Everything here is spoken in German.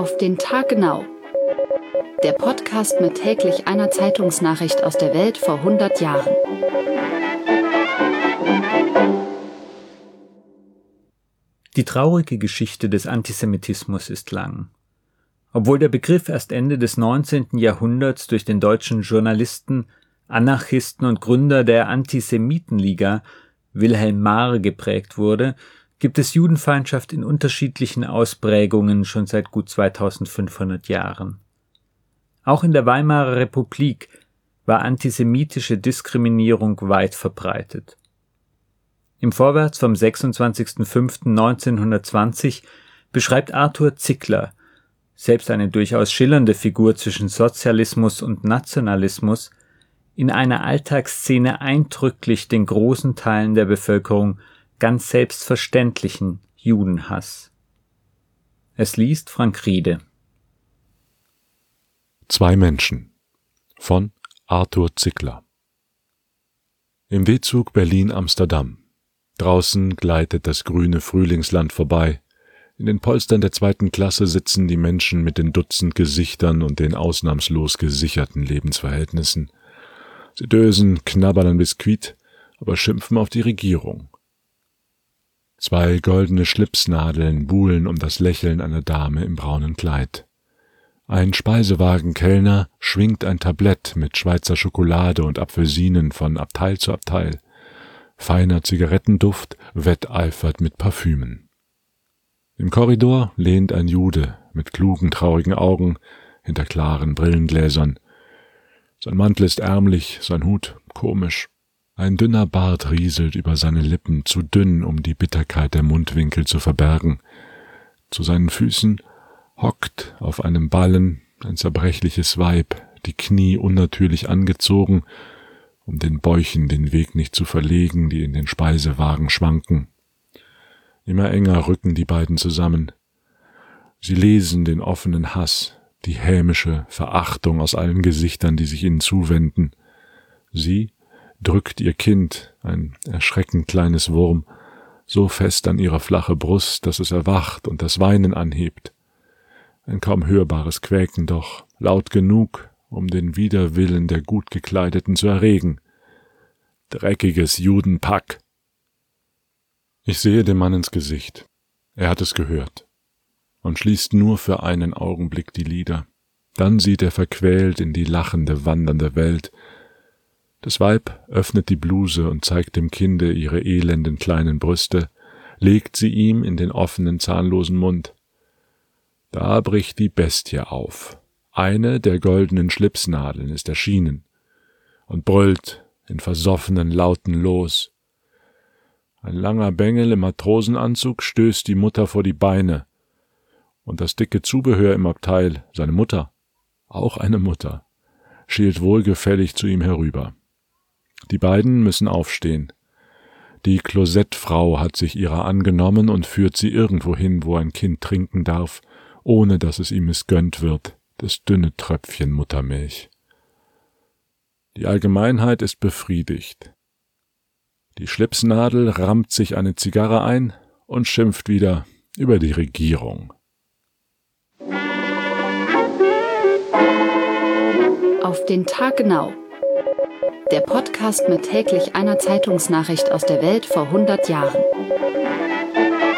Auf den Tag genau. Der Podcast mit täglich einer Zeitungsnachricht aus der Welt vor 100 Jahren. Die traurige Geschichte des Antisemitismus ist lang. Obwohl der Begriff erst Ende des 19. Jahrhunderts durch den deutschen Journalisten, Anarchisten und Gründer der Antisemitenliga Wilhelm Marr geprägt wurde, gibt es Judenfeindschaft in unterschiedlichen Ausprägungen schon seit gut 2500 Jahren. Auch in der Weimarer Republik war antisemitische Diskriminierung weit verbreitet. Im Vorwärts vom 26.05.1920 beschreibt Arthur Zickler, selbst eine durchaus schillernde Figur zwischen Sozialismus und Nationalismus, in einer Alltagsszene eindrücklich den großen Teilen der Bevölkerung ganz selbstverständlichen Judenhass. Es liest Frank Riede. Zwei Menschen von Arthur Zickler. Im W-Zug Berlin-Amsterdam. Draußen gleitet das grüne Frühlingsland vorbei. In den Polstern der 2. Klasse sitzen die Menschen mit den Dutzend Gesichtern und den ausnahmslos gesicherten Lebensverhältnissen. Sie dösen, knabbern ein Biskuit, aber schimpfen auf die Regierung. 2 goldene Schlipsnadeln buhlen um das Lächeln einer Dame im braunen Kleid. Ein Speisewagenkellner schwingt ein Tablett mit Schweizer Schokolade und Apfelsinen von Abteil zu Abteil. Feiner Zigarettenduft wetteifert mit Parfümen. Im Korridor lehnt ein Jude mit klugen, traurigen Augen hinter klaren Brillengläsern. Sein Mantel ist ärmlich, sein Hut komisch. Ein dünner Bart rieselt über seine Lippen, zu dünn, um die Bitterkeit der Mundwinkel zu verbergen. Zu seinen Füßen hockt auf einem Ballen ein zerbrechliches Weib, die Knie unnatürlich angezogen, um den Bäuchen den Weg nicht zu verlegen, die in den Speisewagen schwanken. Immer enger rücken die beiden zusammen. Sie lesen den offenen Hass, die hämische Verachtung aus allen Gesichtern, die sich ihnen zuwenden. Sie drückt ihr Kind, ein erschreckend kleines Wurm, so fest an ihre flache Brust, dass es erwacht und das Weinen anhebt. Ein kaum hörbares Quäken, doch laut genug, um den Widerwillen der gut Gekleideten zu erregen. Dreckiges Judenpack! Ich sehe dem Mann ins Gesicht. Er hat es gehört und schließt nur für einen Augenblick die Lider. Dann sieht er verquält in die lachende, wandernde Welt. Das Weib öffnet die Bluse und zeigt dem Kinde ihre elenden kleinen Brüste, legt sie ihm in den offenen, zahnlosen Mund. Da bricht die Bestie auf. Eine der goldenen Schlipsnadeln ist erschienen und brüllt in versoffenen Lauten los. Ein langer Bengel im Matrosenanzug stößt die Mutter vor die Beine und das dicke Zubehör im Abteil, seine Mutter, auch eine Mutter, schielt wohlgefällig zu ihm herüber. Die beiden müssen aufstehen. Die Klosettfrau hat sich ihrer angenommen und führt sie irgendwo hin, wo ein Kind trinken darf, ohne dass es ihm missgönnt wird, das dünne Tröpfchen Muttermilch. Die Allgemeinheit ist befriedigt. Die Schlipsnadel rammt sich eine Zigarre ein und schimpft wieder über die Regierung. Auf den Tag genau. Der Podcast mit täglich einer Zeitungsnachricht aus der Welt vor 100 Jahren.